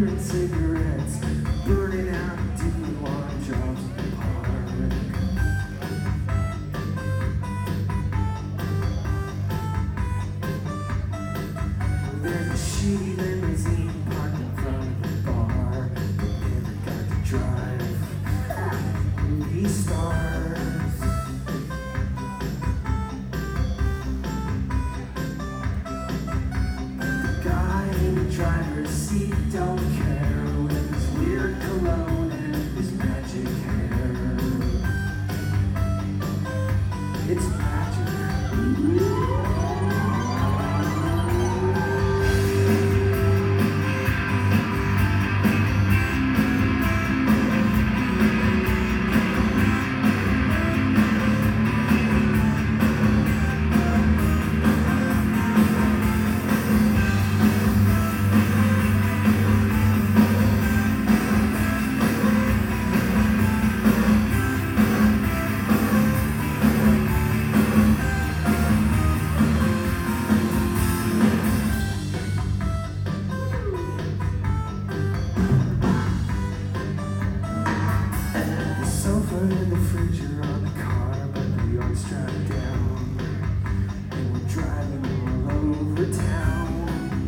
burning cigarettes, burning out DUI jobs in the park. There's a shitty limousine parked in front of the bar that never got to drive movie stars. The guy in the driver's seat don't care with his weird cologne and his magic hair. It's magic. In the fridge are on the car, but we aren't strapped down, and we're driving all over town.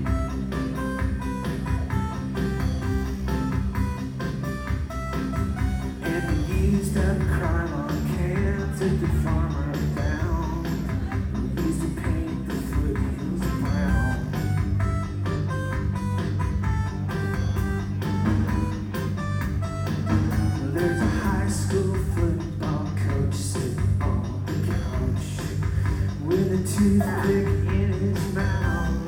And we used up crime on cans at the farmer down. We used to paint the foothills brown. There's a high school football coach sitting on the couch with a toothpick in his mouth.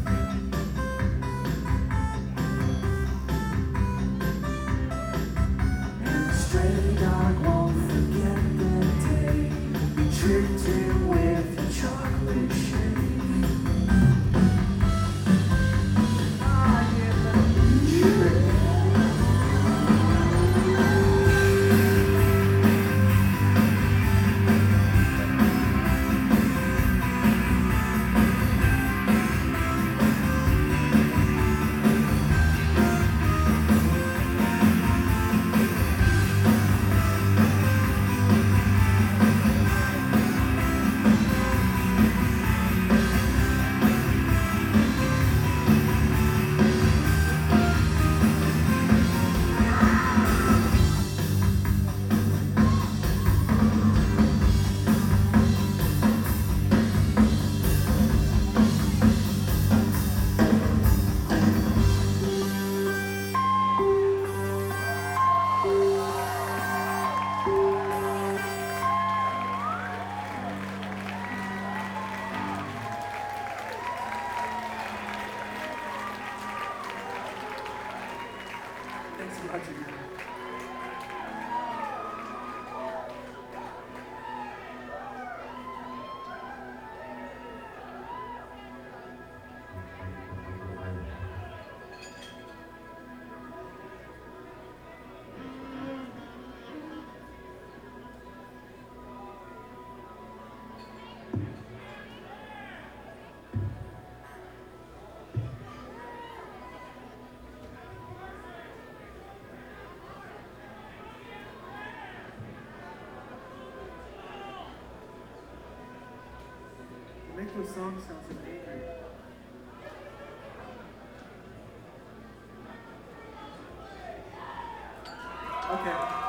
And the stray dog won't forget the day we tricked him with a chocolate shake. Thanks so much. Make those songs sound so angry. Okay.